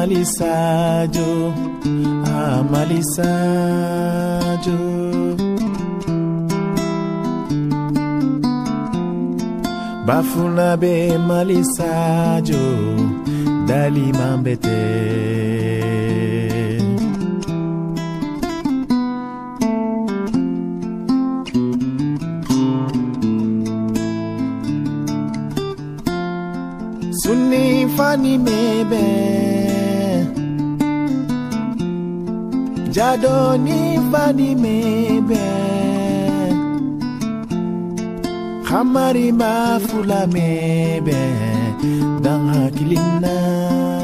Malisajo, Malisajo. Bafuna be Malisajo, dali mambete. Sunni fani mebe, jado ni fani mebe, khamari ma fula mebe, dang hakilina.